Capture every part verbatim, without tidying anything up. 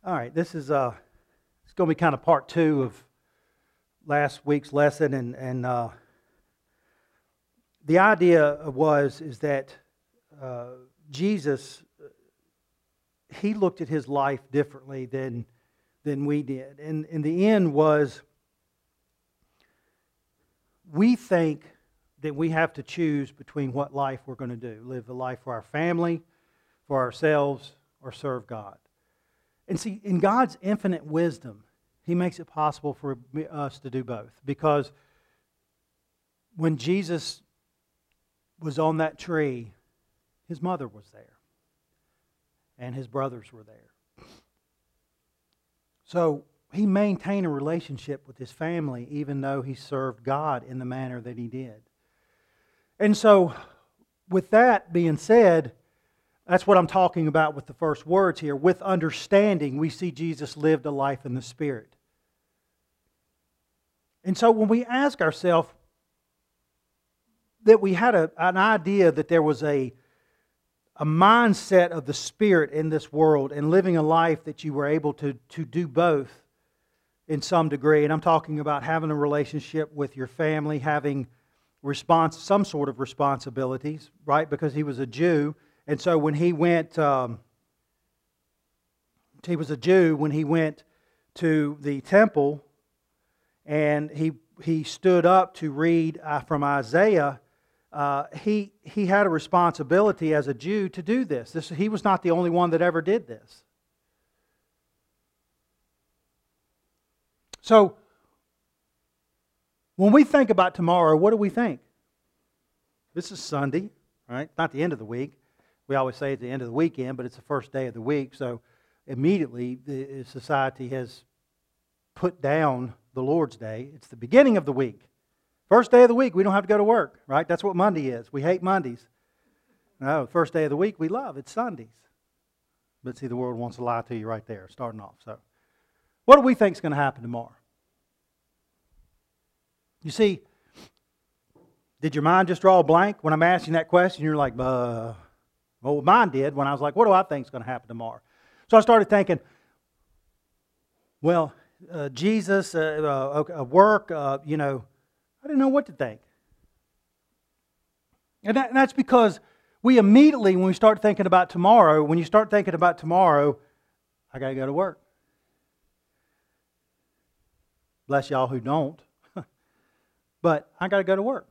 All right, this is uh, it's going to be kind of part two of last week's lesson, and and uh, the idea was is that uh, Jesus, he looked at his life differently than than we did, and in the end was we think that we have to choose between what life we're going to do: live a life for our family, for ourselves, or serve God. And see, in God's infinite wisdom, He makes it possible for us to do both. Because when Jesus was on that tree, His mother was there. And His brothers were there. So He maintained a relationship with His family even though He served God in the manner that He did. And so, with that being said, that's what I'm talking about with the first words here. With understanding, we see Jesus lived a life in the Spirit. And so when we ask ourselves that we had a, an idea that there was a, a mindset of the Spirit in this world and living a life that you were able to, to do both in some degree, and I'm talking about having a relationship with your family, having response, some sort of responsibilities, right? Because he was a Jew. And so when he went, um, he was a Jew, when he went to the temple and he he stood up to read uh, from Isaiah, uh, he he had a responsibility as a Jew to do this. This. He was not the only one that ever did this. So when we think about tomorrow, what do we think? This is Sunday, right? Not the end of the week. We always say it's the end of the weekend, but it's the first day of the week. So immediately the society has put down the Lord's Day. It's the beginning of the week. First day of the week, we don't have to go to work, right? That's what Monday is. We hate Mondays. No, first day of the week we love. It's Sundays. But see, the world wants to lie to you right there, starting off. So what do we think is going to happen tomorrow? You see, did your mind just draw a blank when I'm asking that question? You're like, uh... Well, mine did when I was like, what do I think is going to happen tomorrow? So I started thinking, well, uh, Jesus, uh, uh, work, uh, you know, I didn't know what to think. And, that, and that's because we immediately, when we start thinking about tomorrow, when you start thinking about tomorrow, I got to go to work. Bless y'all who don't. But I got to go to work.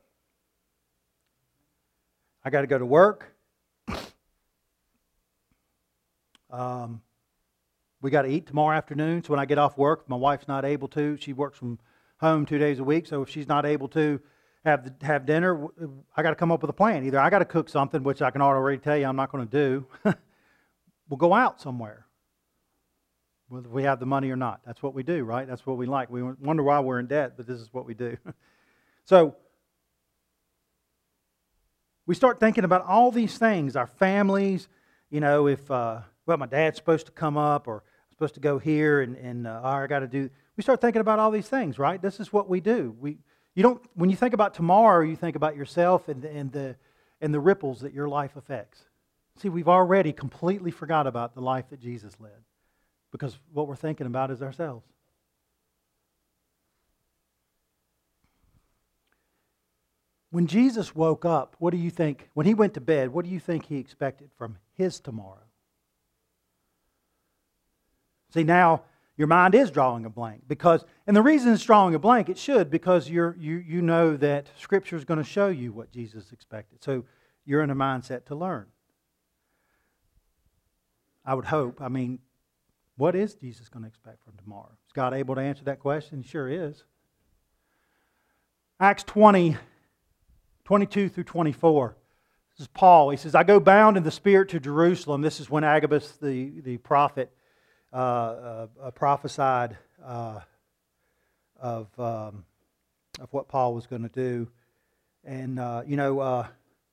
I got to go to work. Um, we got to eat tomorrow afternoon. So when I get off work, if my wife's not able to, she works from home two days a week. So if she's not able to have the, have dinner, I got to come up with a plan. Either I got to cook something, which I can already tell you I'm not going to do. We'll go out somewhere, whether we have the money or not. That's what we do, right? That's what we like. We wonder why we're in debt, but this is what we do. So we start thinking about all these things, our families. You know, if uh, well, my dad's supposed to come up, or I'm supposed to go here, and and uh, I got to do. We start thinking about all these things, right? This is what we do. We you don't when you think about tomorrow, you think about yourself and the, and the and the ripples that your life affects. See, we've already completely forgot about the life that Jesus led, because what we're thinking about is ourselves. When Jesus woke up, what do you think? When He went to bed, what do you think He expected from His tomorrow? See, now your mind is drawing a blank, because, and the reason it's drawing a blank, it should, because you're you you know that Scripture is going to show you what Jesus expected. So you're in a mindset to learn. I would hope. I mean, what is Jesus going to expect from tomorrow? Is God able to answer that question? He sure is. Acts twenty. twenty-two through twenty-four. This is Paul. He says, I go bound in the Spirit to Jerusalem. This is when Agabus, the, the prophet, uh, uh, uh, prophesied uh, of, um, of what Paul was going to do. And, uh, you know, uh,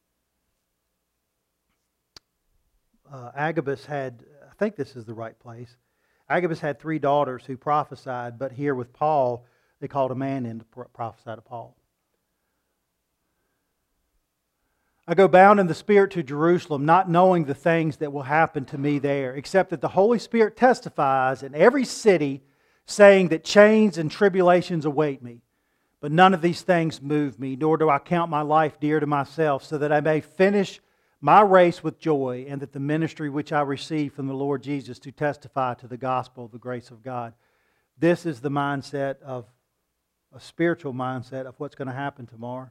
uh, Agabus had, I think this is the right place. Agabus had three daughters who prophesied, but here with Paul, they called a man in to prophesy to Paul. I go bound in the Spirit to Jerusalem, not knowing the things that will happen to me there, except that the Holy Spirit testifies in every city, saying that chains and tribulations await me. But none of these things move me, nor do I count my life dear to myself, so that I may finish my race with joy, and that the ministry which I received from the Lord Jesus to testify to the gospel of the grace of God. This is the mindset of, a spiritual mindset of what's going to happen tomorrow.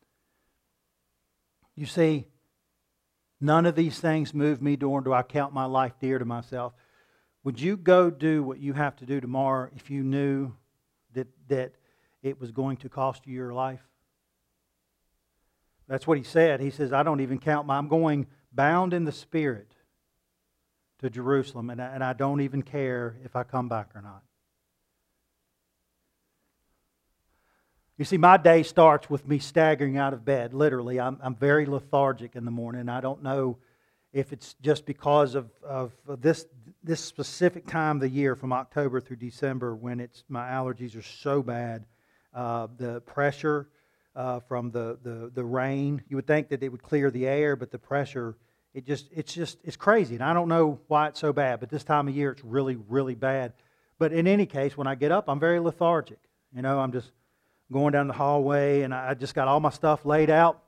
You see, none of these things move me, nor do I count my life dear to myself. Would you go do what you have to do tomorrow if you knew that, that it was going to cost you your life? That's what he said. He says, I don't even count my... I'm going bound in the Spirit to Jerusalem, and I, and I don't even care if I come back or not. You see, my day starts with me staggering out of bed, literally. I'm, I'm very lethargic in the morning. I don't know if it's just because of, of this, this specific time of the year, from October through December, when it's my allergies are so bad. Uh, the pressure uh, from the, the, the rain, you would think that it would clear the air, but the pressure, it just it's just it's crazy. And I don't know why it's so bad, but this time of year it's really, really bad. But in any case, when I get up, I'm very lethargic. You know, I'm just going down the hallway, and I just got all my stuff laid out.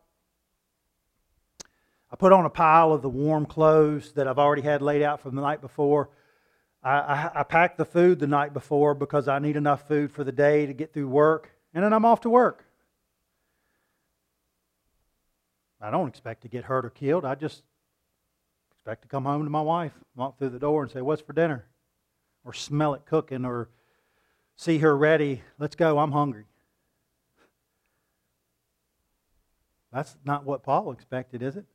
I put on a pile of the warm clothes that I've already had laid out from the night before. I, I, I packed the food the night before because I need enough food for the day to get through work, and then I'm off to work. I don't expect to get hurt or killed. I just expect to come home to my wife, walk through the door and say, what's for dinner? Or smell it cooking, or see her ready. Let's go, I'm hungry. That's not what Paul expected, is it?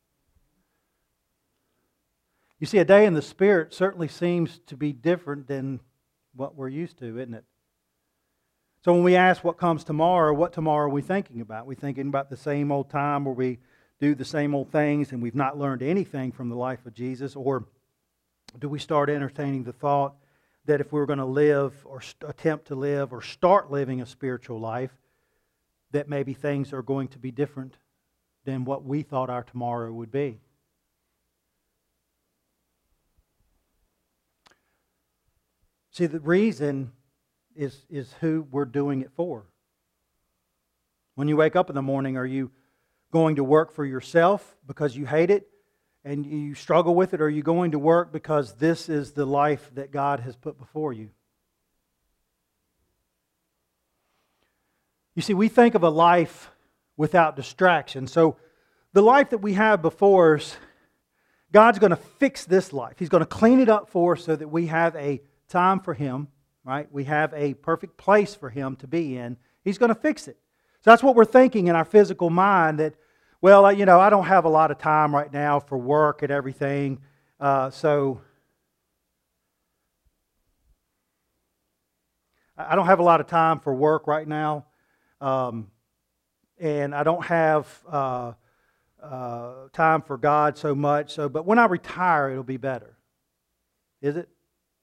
You see, a day in the Spirit certainly seems to be different than what we're used to, isn't it? So when we ask what comes tomorrow, what tomorrow are we thinking about? Are we thinking about the same old time where we do the same old things and we've not learned anything from the life of Jesus? Or do we start entertaining the thought that if we're going to live or attempt to live or start living a spiritual life, that maybe things are going to be different than what we thought our tomorrow would be? See, the reason is, is who we're doing it for. When you wake up in the morning, are you going to work for yourself because you hate it and you struggle with it, or are you going to work because this is the life that God has put before you? You see, we think of a life without distraction. So the life that we have before us, God's going to fix this life. He's going to clean it up for us so that we have a time for Him, right? We have a perfect place for Him to be in. He's going to fix it. So that's what we're thinking in our physical mind, that, well, you know, I don't have a lot of time right now for work and everything, uh, so I don't have a lot of time for work right now. Um, and I don't have uh, uh, time for God so much. So, but when I retire, it'll be better. Is it?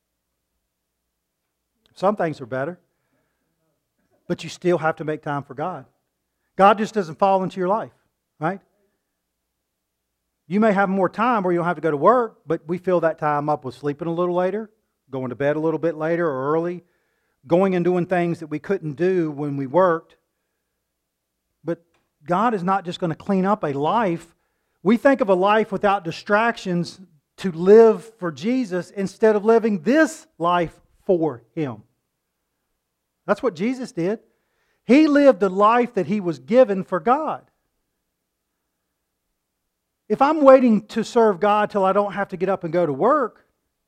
Some things are better, but you still have to make time for God. God just doesn't fall into your life, right? You may have more time where you don't have to go to work, but we fill that time up with sleeping a little later, going to bed a little bit later or early, going and doing things that we couldn't do when we worked. But God is not just going to clean up a life. We think of a life without distractions to live for Jesus instead of living this life for Him. That's what Jesus did. He lived a life that He was given for God. If I'm waiting to serve God till I don't have to get up and go to work,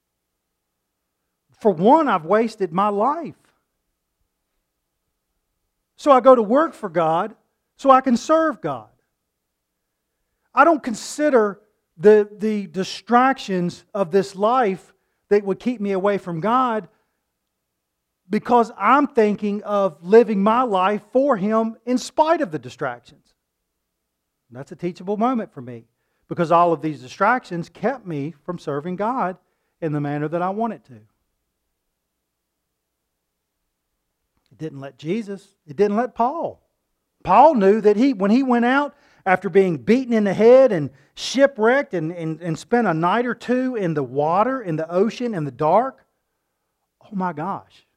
for one, I've wasted my life. So I go to work for God so I can serve God. I don't consider the, the distractions of this life that would keep me away from God, because I'm thinking of living my life for Him in spite of the distractions. That's a teachable moment for me, because all of these distractions kept me from serving God in the manner that I wanted to. It didn't let Jesus, it didn't let Paul. Paul knew that he, when he went out after being beaten in the head and shipwrecked and, and, and spent a night or two in the water, in the ocean, in the dark. Oh my gosh.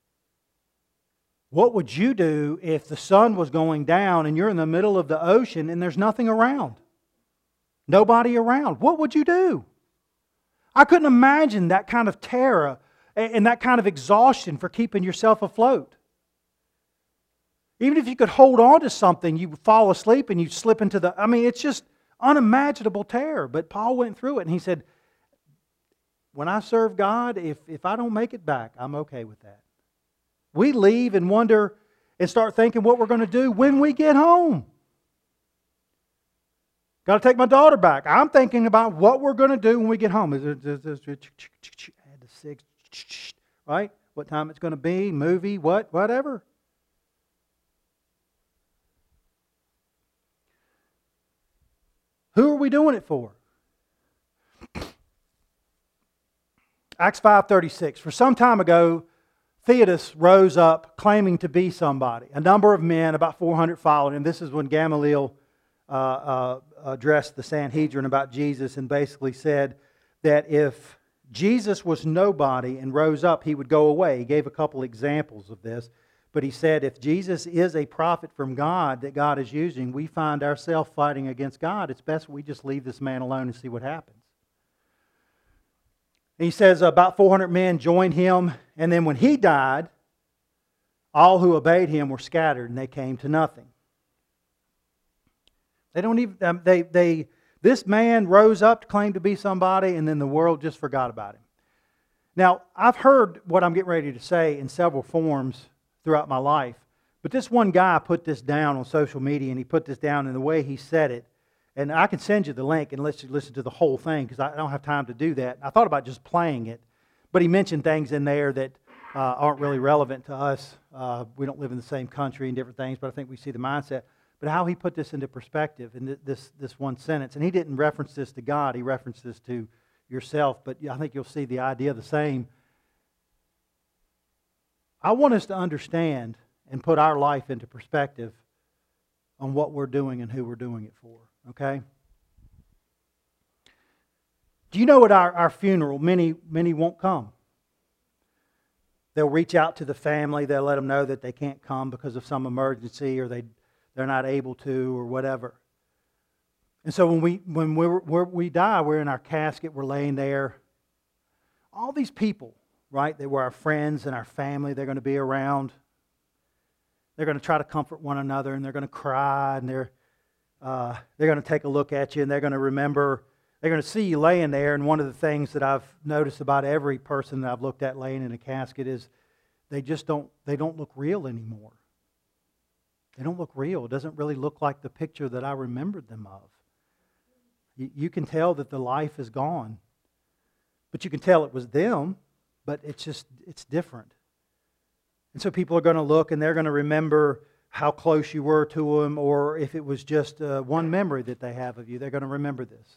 What would you do if the sun was going down and you're in the middle of the ocean and there's nothing around? Nobody around. What would you do? I couldn't imagine that kind of terror and that kind of exhaustion for keeping yourself afloat. Even if you could hold on to something, you fall asleep and you slip into the... I mean, it's just unimaginable terror. But Paul went through it and he said, when I serve God, if, if I don't make it back, I'm okay with that. We leave and wonder and start thinking what we're going to do when we get home. Got to take my daughter back. I'm thinking about what we're going to do when we get home. Add the six, right? What time it's going to be, movie, what, whatever. Who are we doing it for? Acts five thirty-six. For some time ago, Theudas rose up claiming to be somebody. A number of men, about four hundred, followed him. This is when Gamaliel uh, uh, addressed the Sanhedrin about Jesus and basically said that if Jesus was nobody and rose up, he would go away. He gave a couple examples of this. But he said if Jesus is a prophet from God that God is using, we find ourselves fighting against God. It's best we just leave this man alone and see what happens. And he says about four hundred men joined him. And then when he died, all who obeyed him were scattered and they came to nothing. They don't even, um, they, they, this man rose up to claim to be somebody and then the world just forgot about him. Now, I've heard what I'm getting ready to say in several forms throughout my life. But this one guy put this down on social media and he put this down in the way he said it. And I can send you the link and let you listen to the whole thing because I don't have time to do that. I thought about just playing it. But he mentioned things in there that uh, aren't really relevant to us. Uh, we don't live in the same country and different things, but I think we see the mindset. But how he put this into perspective in this, this one sentence. And he didn't reference this to God. He referenced this to yourself. But I think you'll see the idea the same. I want us to understand and put our life into perspective on what we're doing and who we're doing it for. Okay? Do you know at our, our funeral, many, many won't come. They'll reach out to the family. They'll let them know that they can't come because of some emergency or they, they're not able to or whatever. And so when we when we're, we're, we die, we're in our casket, we're laying there. All these people, right, they were our friends and our family. They're going to be around. They're going to try to comfort one another and they're going to cry and they're, uh, they're going to take a look at you and they're going to remember. They're going to see you laying there, and one of the things that I've noticed about every person that I've looked at laying in a casket is they just don't, they don't look real anymore. They don't look real. It doesn't really look like the picture that I remembered them of. You, you can tell that the life is gone, but you can tell it was them, but it's just, it's different. And so people are going to look and they're going to remember how close you were to them, or if it was just uh, one memory that they have of you, they're going to remember this.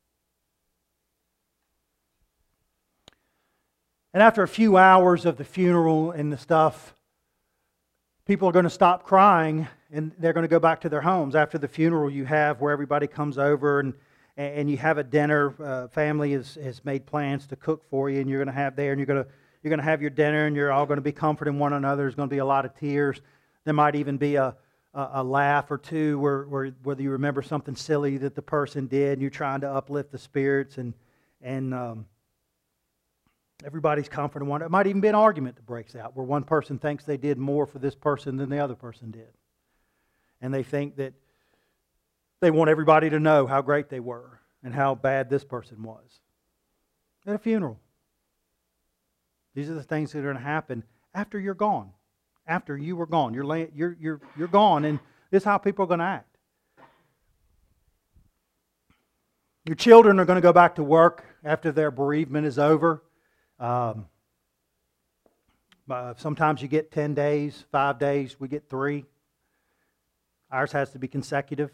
And after a few hours of the funeral and the stuff, people are going to stop crying and they're going to go back to their homes. After the funeral, you have where everybody comes over and, and you have a dinner. Uh, family has, has made plans to cook for you, and you're going to have there, and you're going to you're going to have your dinner, and you're all going to be comforting one another. There's going to be a lot of tears. There might even be a a, a laugh or two where, where whether you remember something silly that the person did, and you're trying to uplift the spirits and and. Um, Everybody's comforting one. It might even be an argument that breaks out where one person thinks they did more for this person than the other person did. And they think that they want everybody to know how great they were and how bad this person was. At a funeral. These are the things that are going to happen after you're gone. After you were gone. You're, laying, you're, you're, you're gone, and this is how people are going to act. Your children are going to go back to work after their bereavement is over. Um, uh, sometimes you get ten days, five days, we get three. Ours has to be consecutive.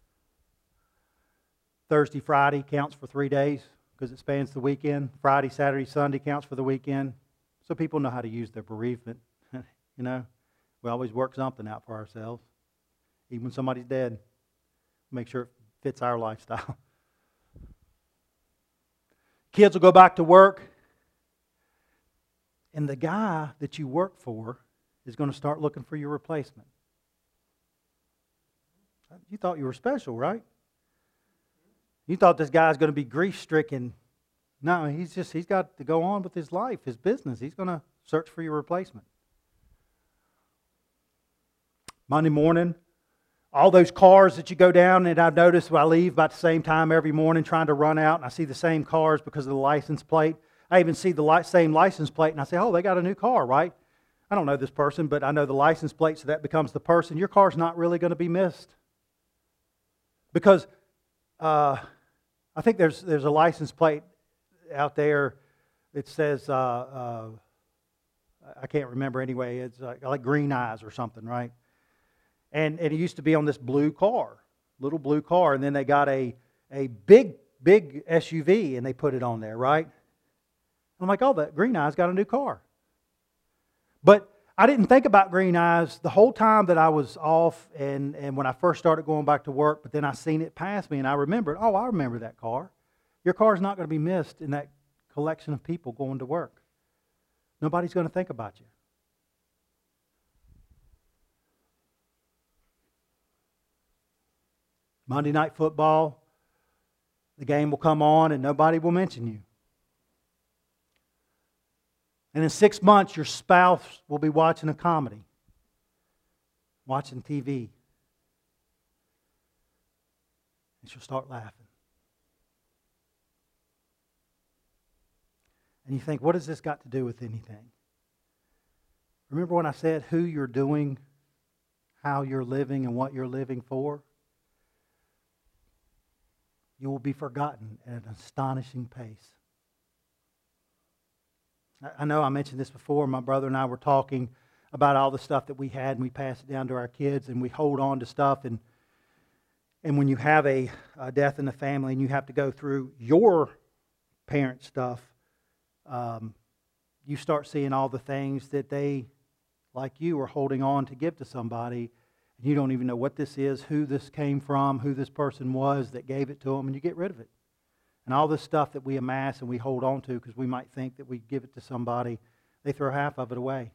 Thursday, Friday counts for three days because it spans the weekend. Friday, Saturday, Sunday counts for the weekend. So people know how to use their bereavement. You know, we always work something out for ourselves, even when somebody's dead. make sure it fits our lifestyle. Kids will go back to work, and the guy that you work for is going to start looking for your replacement. You thought you were special, right? You thought this guy's going to be grief-stricken. No, he's just, he's got to go on with his life, his business. He's going to search for your replacement. Monday morning, all those cars that you go down, and I've noticed when I leave about the same time every morning trying to run out, and I see the same cars because of the license plate. I even see the li- same license plate, and I say, oh, they got a new car, right? I don't know this person, but I know the license plate, so that becomes the person. Your car's not really going to be missed. Because uh, I think there's there's a license plate out there that says, uh, uh, I can't remember anyway, it's like, like green eyes or something, right? And, and it used to be on this blue car, little blue car, and then they got a, a big, big S U V and they put it on there, right? I'm like, oh, that green eyes got a new car. But I didn't think about green eyes the whole time that I was off and, and when I first started going back to work, but then I seen it pass me and I remembered, oh, I remember that car. Your car's not going to be missed in that collection of people going to work. Nobody's going to think about you. Monday night football, the game will come on and nobody will mention you. And in six months, your spouse will be watching a comedy, watching T V. And she'll start laughing. And you think, what has this got to do with anything? Remember when I said who you're doing, how you're living, and what you're living for? You will be forgotten at an astonishing pace. I know I mentioned this before. My brother and I were talking about all the stuff that we had, and we pass it down to our kids, and we hold on to stuff. And and when you have a, a death in the family, and you have to go through your parent stuff, um, you start seeing all the things that they, like you, are holding on to give to somebody. And you don't even know what this is, who this came from, who this person was that gave it to them, and you get rid of it. And all this stuff that we amass and we hold on to because we might think that we give it to somebody, they throw half of it away.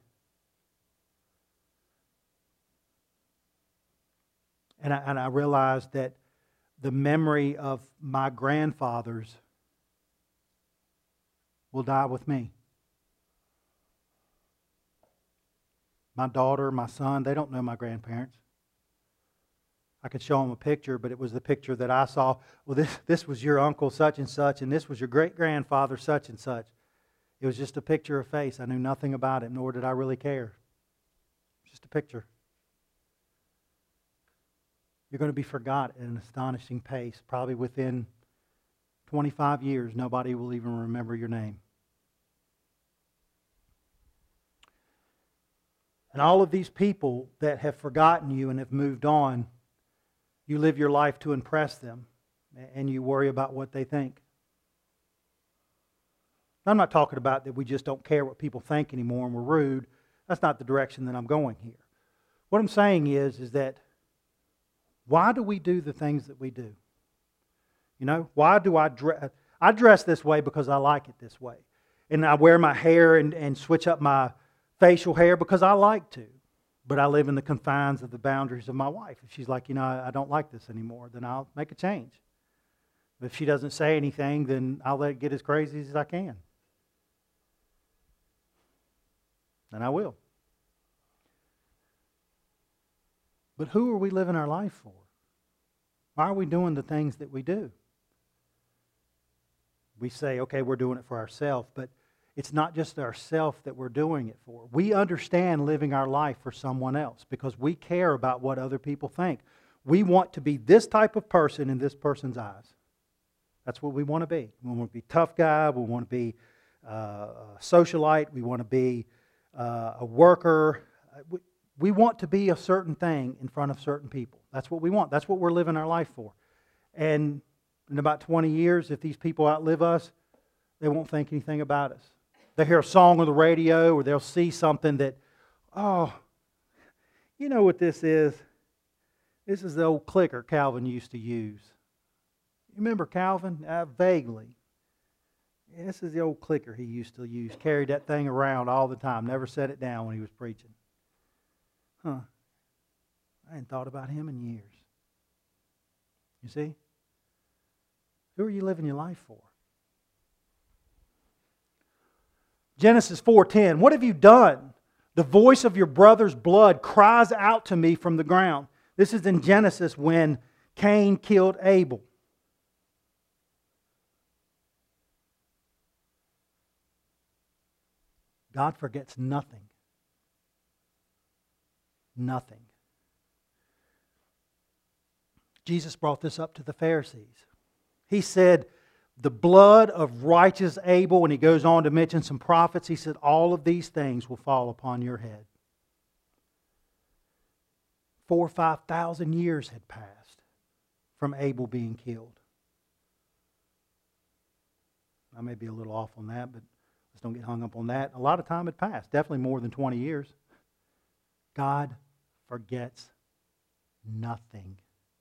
And I, and I realized that the memory of my grandfathers will die with me. My daughter, my son, they don't know my grandparents. I could show them a picture, but it was the picture that I saw. Well, this, this was your uncle such and such, and this was your great-grandfather such and such. It was just a picture of face. I knew nothing about it, nor did I really care. Just a picture. You're going to be forgotten at an astonishing pace. Probably within twenty-five years, nobody will even remember your name. And all of these people that have forgotten you and have moved on, you live your life to impress them, and you worry about what they think. I'm not talking about that we just don't care what people think anymore and we're rude. That's not the direction that I'm going here. What I'm saying is, is that why do we do the things that we do? You know, why do I dress? I dress this way because I like it this way. And I wear my hair and, and switch up my facial hair because I like to. But I live in the confines of the boundaries of my wife. If she's like, you know, I don't like this anymore, then I'll make a change. But if she doesn't say anything, then I'll let it get as crazy as I can. And I will. But who are we living our life for? Why are we doing the things that we do? We say, okay, we're doing it for ourselves, but it's not just ourselves that we're doing it for. We understand living our life for someone else because we care about what other people think. We want to be this type of person in this person's eyes. That's what we want to be. We want to be a tough guy. We want to be uh, a socialite. We want to be uh, a worker. We, we want to be a certain thing in front of certain people. That's what we want. That's what we're living our life for. And in about twenty years, if these people outlive us, they won't think anything about us. They hear a song on the radio or they'll see something that, oh, you know what this is? This is the old clicker Calvin used to use. You remember Calvin? Uh, vaguely. Yeah, this is the old clicker he used to use. Carried that thing around all the time. Never set it down when he was preaching. Huh. I hadn't thought about him in years. You see? Who are you living your life for? Genesis four ten. What have you done? The voice of your brother's blood cries out to me from the ground. This is in Genesis when Cain killed Abel. God forgets nothing. Nothing. Jesus brought this up to the Pharisees. He said, the blood of righteous Abel, and he goes on to mention some prophets, he said, all of these things will fall upon your head. Four or five thousand years had passed from Abel being killed. I may be a little off on that, but let's don't get hung up on that. A lot of time had passed, definitely more than twenty years. God forgets nothing.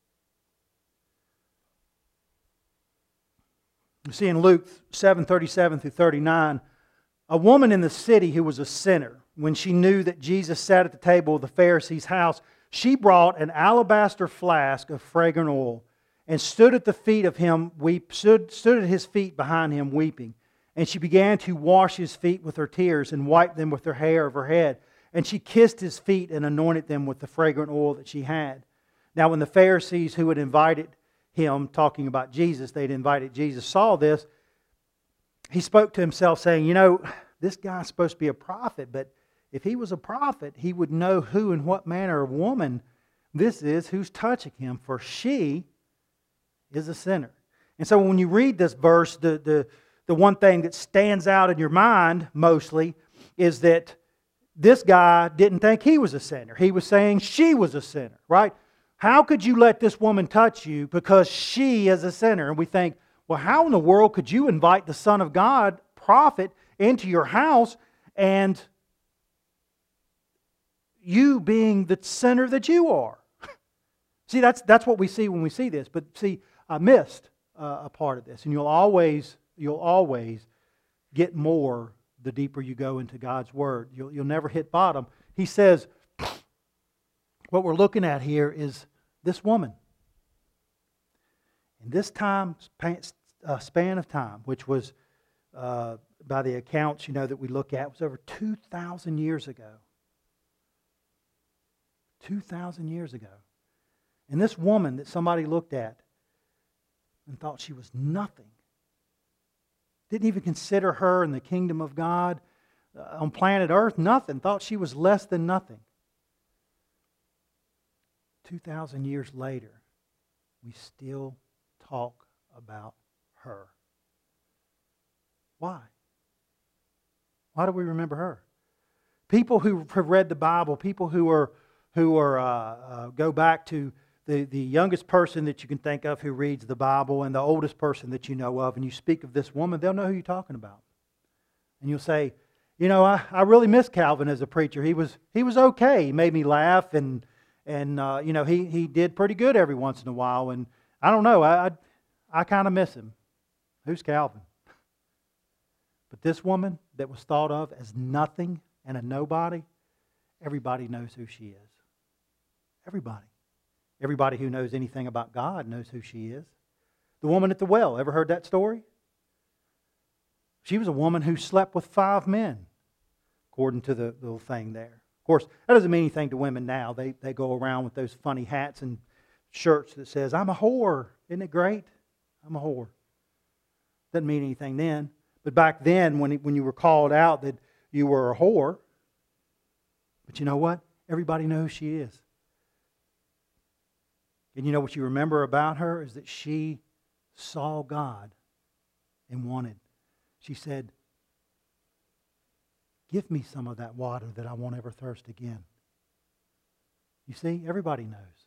You see in Luke seven thirty-seven through thirty-nine, a woman in the city who was a sinner, when she knew that Jesus sat at the table of the Pharisee's house, she brought an alabaster flask of fragrant oil and stood at the feet of him, weep, stood, stood at his feet behind him weeping. And she began to wash his feet with her tears and wipe them with her hair of her head. And she kissed his feet and anointed them with the fragrant oil that she had. Now when the Pharisees who had invited him, talking about Jesus, they'd invited Jesus, saw this, he spoke to himself saying, you know, this guy's supposed to be a prophet, but if he was a prophet, he would know who and what manner of woman this is who's touching him, for she is a sinner. And so when you read this verse, the, the, the one thing that stands out in your mind mostly is that this guy didn't think he was a sinner. He was saying she was a sinner, right? How could you let this woman touch you because she is a sinner? And we think, well, how in the world could you invite the Son of God, prophet, into your house and you being the sinner that you are? See, that's, that's what we see when we see this. But see, I missed uh, a part of this. And you'll always, you'll always get more the deeper you go into God's Word. You'll, you'll never hit bottom. He says, what we're looking at here is this woman. In this time, uh, span of time, which was, uh, by the accounts you know that we look at, was over two thousand years ago. two thousand years ago. And this woman that somebody looked at and thought she was nothing, didn't even consider her in the kingdom of God, uh, on planet Earth, nothing, thought she was less than nothing. two thousand years later, we still talk about her. Why? Why do we remember her? People who have read the Bible, people who are who are uh, uh, go back to the, the youngest person that you can think of who reads the Bible and the oldest person that you know of, and you speak of this woman, they'll know who you're talking about. And you'll say, you know, I, I really miss Calvin as a preacher. He was he was okay. He made me laugh, and and uh, you know he he did pretty good every once in a while. And I don't know, I I, I kind of miss him. Who's Calvin? But this woman that was thought of as nothing and a nobody, everybody knows who she is. Everybody. Everybody who knows anything about God knows who she is. The woman at the well, ever heard that story? She was a woman who slept with five men, according to the little thing there. Of course, that doesn't mean anything to women now. They, they go around with those funny hats and shirts that says, I'm a whore. Isn't it great? I'm a whore. Doesn't mean anything then. But back then, when, when you were called out that you were a whore, but you know what? Everybody knows who she is. And you know what you remember about her is that she saw God and wanted. She said, give me some of that water that I won't ever thirst again. You see, everybody knows.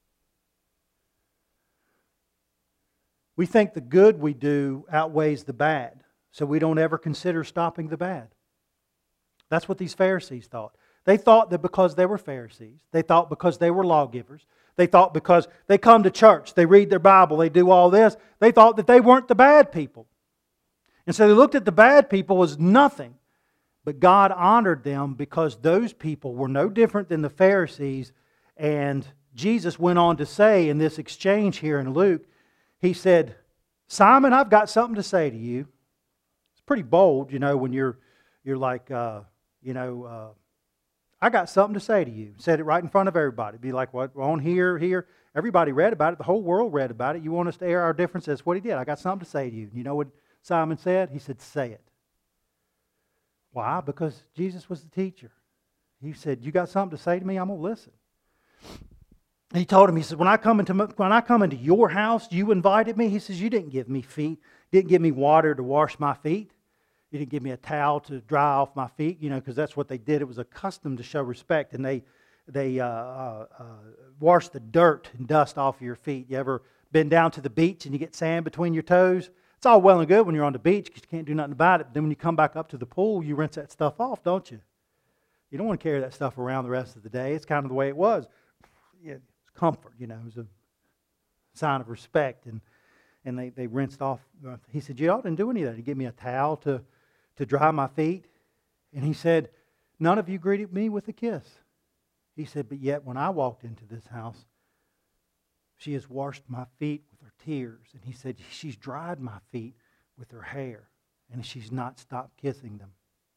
We think the good we do outweighs the bad, so we don't ever consider stopping the bad. That's what these Pharisees thought. They thought that because they were Pharisees, they thought because they were lawgivers, they thought because they come to church, they read their Bible, they do all this, they thought that they weren't the bad people. And so they looked at the bad people as nothing. But God honored them because those people were no different than the Pharisees. And Jesus went on to say in this exchange here in Luke, He said, Simon, I've got something to say to you. It's pretty bold, you know, when you're you're like, uh, you know, uh, I got something to say to you. Said it right in front of everybody. Be like, what, on here, here. Everybody read about it. The whole world read about it. You want us to air our differences? What He did. I got something to say to you. You know what Simon said? He said, say it. Why? Because Jesus was the teacher. He said, you got something to say to me? I'm going to listen. He told him, he said, when I come into when I come into your house, you invited me. He says, you didn't give me feet. You didn't give me water to wash my feet. You didn't give me a towel to dry off my feet, you know, because that's what they did. It was a custom to show respect. And they they uh, uh, uh, washed the dirt and dust off your feet. You ever been down to the beach and you get sand between your toes? It's all well and good when you're on the beach because you can't do nothing about it. But then when you come back up to the pool, you rinse that stuff off, don't you? You don't want to carry that stuff around the rest of the day. It's kind of the way it was. It's comfort, you know. It was a sign of respect. And, and they, they rinsed off. He said, y'all didn't do any of that. He gave me a towel to, to dry my feet. And he said, none of you greeted me with a kiss. He said, but yet when I walked into this house, she has washed my feet with her tears. And he said, she's dried my feet with her hair. And she's not stopped kissing them.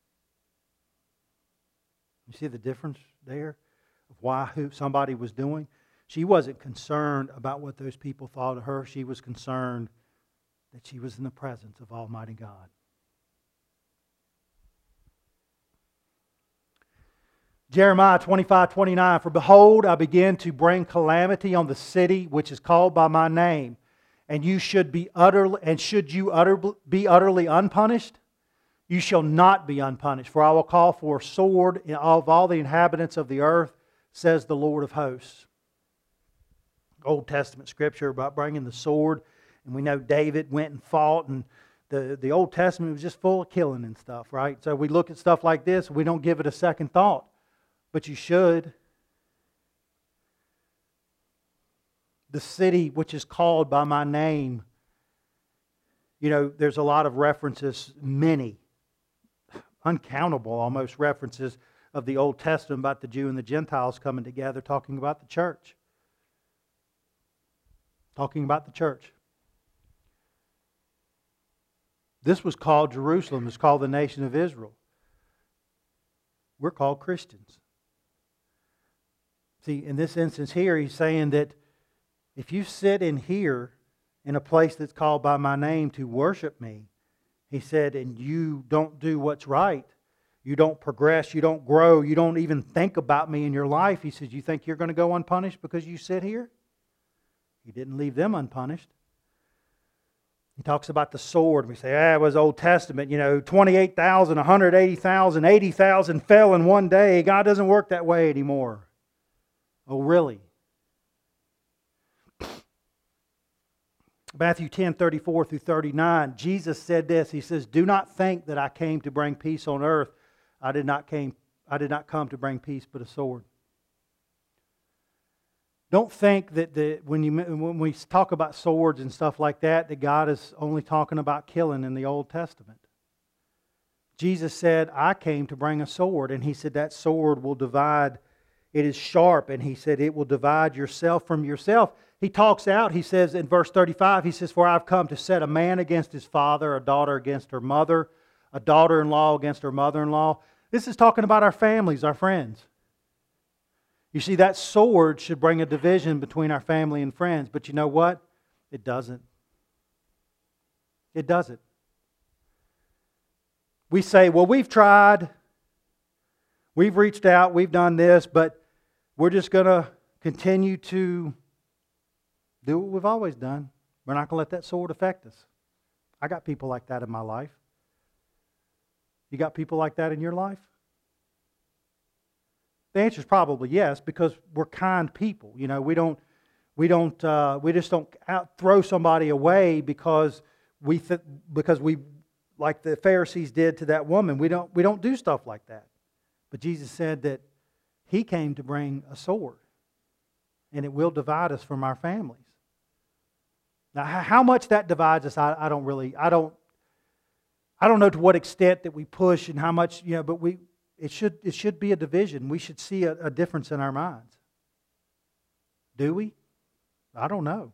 You see the difference there of why who somebody was doing? She wasn't concerned about what those people thought of her. She was concerned that she was in the presence of Almighty God. Jeremiah twenty-five twenty-nine, for behold, I begin to bring calamity on the city which is called by my name, and you should be utterly and should you utter, be utterly unpunished? You shall not be unpunished, for I will call for a sword of all the inhabitants of the earth, says the Lord of hosts. Old Testament scripture about bringing the sword, and we know David went and fought, and the, the Old Testament was just full of killing and stuff, right? So we look at stuff like this, we don't give it a second thought. But you should. The city which is called by my name, you know, there's a lot of references, many, uncountable almost references of the Old Testament about the Jew and the Gentiles coming together talking about the church. Talking about the church. This was called Jerusalem. It's called the nation of Israel. We're called Christians. See, in this instance here, he's saying that if you sit in here in a place that's called by my name to worship me, he said, and you don't do what's right, you don't progress, you don't grow, you don't even think about me in your life, he says, you think you're going to go unpunished because you sit here? He didn't leave them unpunished. He talks about the sword. We say, ah, it was Old Testament, you know, twenty-eight thousand, one hundred eighty thousand, eighty thousand fell in one day. God doesn't work that way anymore. Oh, really? Matthew ten, thirty-four through thirty-nine, Jesus said this. He says, do not think that I came to bring peace on earth. I did not came, I did not come to bring peace, but a sword. Don't think that the, when, you, when we talk about swords and stuff like that, that God is only talking about killing in the Old Testament. Jesus said, I came to bring a sword. And He said that sword will divide. It is sharp. And He said it will divide yourself from yourself. He talks out, he says in verse thirty-five, he says, for I've come to set a man against his father, a daughter against her mother, a daughter-in-law against her mother-in-law. This is talking about our families, our friends. You see, that sword should bring a division between our family and friends. But you know what? It doesn't. It doesn't. We say, well, we've tried. We've reached out. We've done this. But we're just going to continue to do what we've always done. We're not going to let that sword affect us. I got people like that in my life. You got people like that in your life? The answer is probably yes, because we're kind people. You know, we don't, we don't, uh, we just don't out throw somebody away because we, th- because we, like the Pharisees did to that woman. We don't, we don't do stuff like that. But Jesus said that He came to bring a sword. And it will divide us from our families. Now, how much that divides us, I, I don't really, I don't, I don't know to what extent that we push and how much, you know, but we, it should, it should be a division. We should see a, a difference in our minds. Do we? I don't know.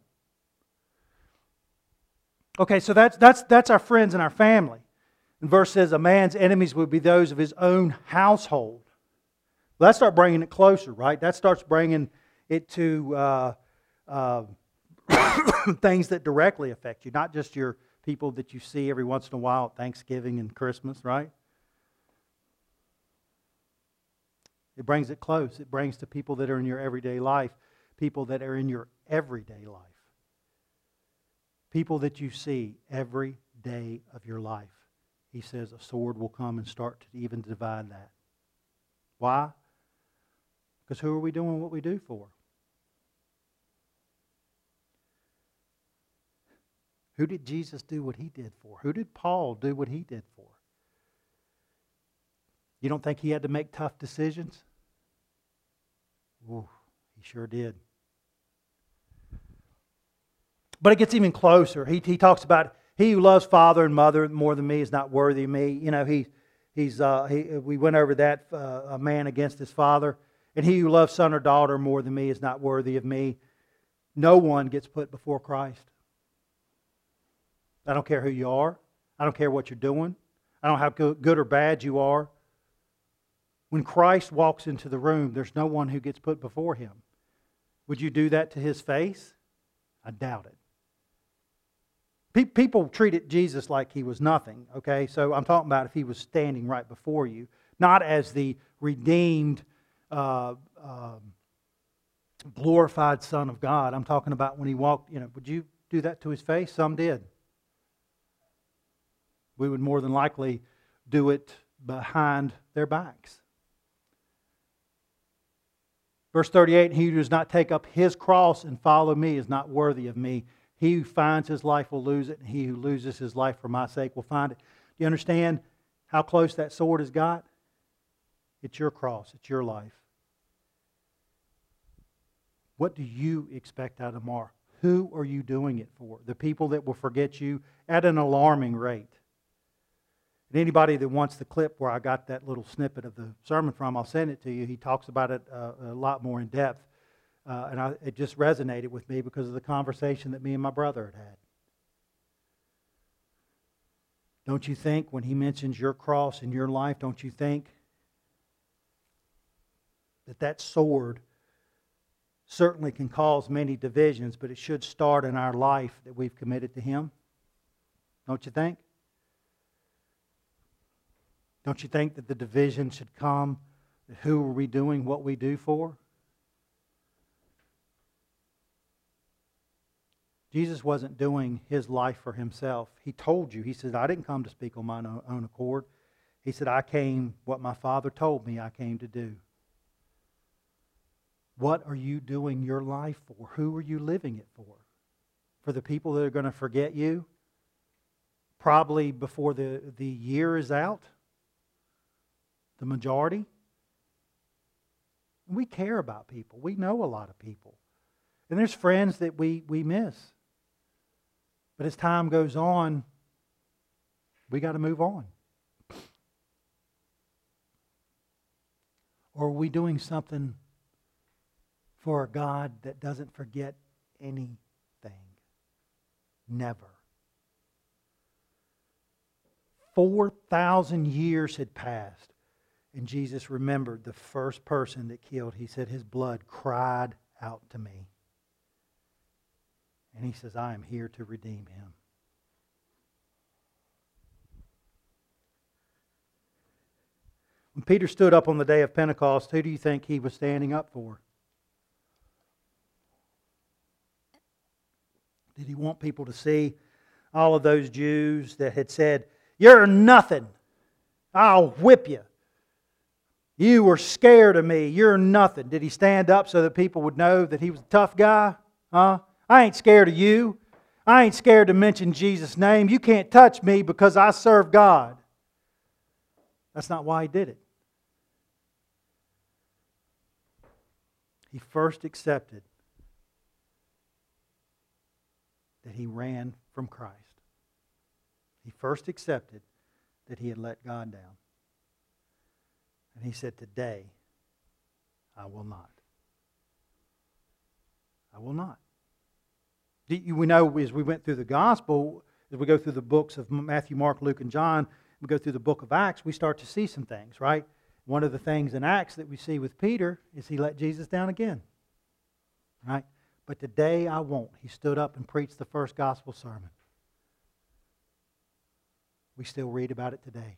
Okay, so that's that's that's our friends and our family. And verse says, a man's enemies would be those of his own household. Well, that starts bringing it closer, right? That starts bringing it to uh, uh, things that directly affect you, not just your people that you see every once in a while at Thanksgiving and Christmas, right? It brings it close. It brings to people that are in your everyday life, people that are in your everyday life, people that you see every day of your life. He says a sword will come and start to even divide that. Why? Because who are we doing what we do for? Who did Jesus do what He did for? Who did Paul do what he did for? You don't think he had to make tough decisions? Ooh, he sure did. But it gets even closer. He, he talks about, he who loves father and mother more than me is not worthy of me. You know, he, he's, uh, he, we went over that, uh, a man against his father. And he who loves son or daughter more than me is not worthy of me. No one gets put before Christ. I don't care who you are. I don't care what you're doing. I don't know how good or bad you are. When Christ walks into the room, there's no one who gets put before Him. Would you do that to His face? I doubt it. People treated Jesus like He was nothing, okay? So I'm talking about if He was standing right before you, not as the redeemed, uh, uh, glorified Son of God. I'm talking about when He walked, you know, would you do that to His face? Some did. We would more than likely do it behind their backs. Verse thirty-eight, he who does not take up his cross and follow me is not worthy of me. He who finds his life will lose it, and he who loses his life for my sake will find it. Do you understand how close that sword has got? It's your cross. It's your life. What do you expect out of tomorrow? Who are you doing it for? The people that will forget you at an alarming rate. And anybody that wants the clip where I got that little snippet of the sermon from, I'll send it to you. He talks about it uh, a lot more in depth. Uh, and I, it just resonated with me because of the conversation that me and my brother had had. Don't you think when he mentions your cross in your life, don't you think that that sword certainly can cause many divisions, but it should start in our life that we've committed to Him? Don't you think? Don't you think that the division should come? Who are we doing what we do for? Jesus wasn't doing His life for Himself. He told you, He said, I didn't come to speak on my own accord. He said, I came, what my Father told me I came to do. What are you doing your life for? Who are you living it for? For the people that are going to forget you? Probably before the, the year is out? The majority? We care about people. We know a lot of people. And there's friends that we, we miss. But as time goes on, we got to move on. Or are we doing something for a God that doesn't forget anything? Never. Four thousand years had passed. And Jesus remembered the first person that killed. He said his blood cried out to me. And He says, I am here to redeem him. When Peter stood up on the day of Pentecost, who do you think he was standing up for? Did he want people to see all of those Jews that had said, you're nothing, I'll whip you. You were scared of me. You're nothing. Did he stand up so that people would know that he was a tough guy? Huh? I ain't scared of you. I ain't scared to mention Jesus' name. You can't touch me because I serve God. That's not why he did it. He first accepted that he ran from Christ. He first accepted that he had let God down. And he said, today, I will not. I will not. We know as we went through the gospel, as we go through the books of Matthew, Mark, Luke, and John, we go through the book of Acts, we start to see some things, right? One of the things in Acts that we see with Peter is he let Jesus down again. Right? But today I won't. He stood up and preached the first gospel sermon. We still read about it today.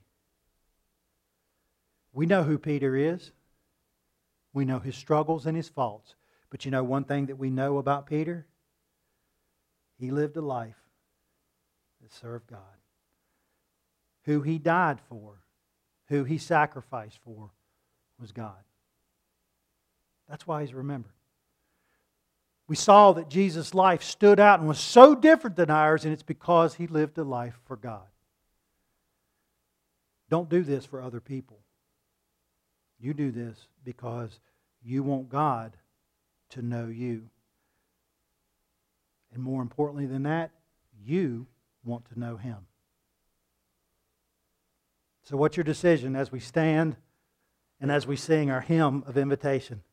We know who Peter is. We know his struggles and his faults. But you know one thing that we know about Peter? He lived a life that served God. Who he died for, who he sacrificed for, was God. That's why he's remembered. We saw that Jesus' life stood out and was so different than ours, and it's because he lived a life for God. Don't do this for other people. You do this because you want God to know you. And more importantly than that, you want to know Him. So what's your decision as we stand and as we sing our hymn of invitation?